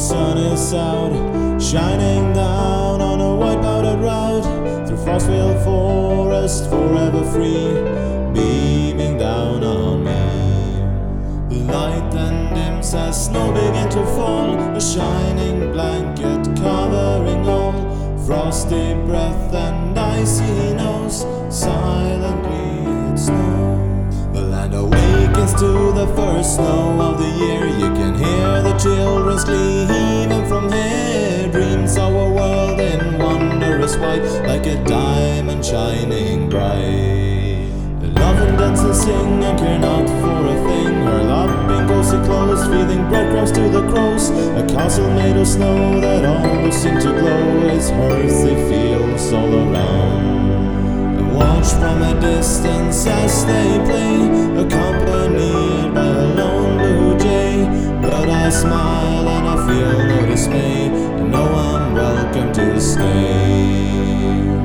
sun is out, shining down on a white powdered route through Frostvale Forest, forever free, beaming down on me. The light then dims as snow begin to fall, a shining blanket covering all. Frosty breath and icy nose, silently it snows. The land awakens to the first snow of the year. You can hear the children's glee even from here. Dreams of a world in wondrous white, like a diamond shining bright. They love and dance and sing and care not for a thing. Curl up in cozy clothes, feeding breadcrumbs to the crows. A castle made of snow that almost seemed to glow. Its earthy fields all around. Watch from a distance as they play, accompanied by a lone blue jay. But I smile and I feel no dismay, and know I'm welcome to stay.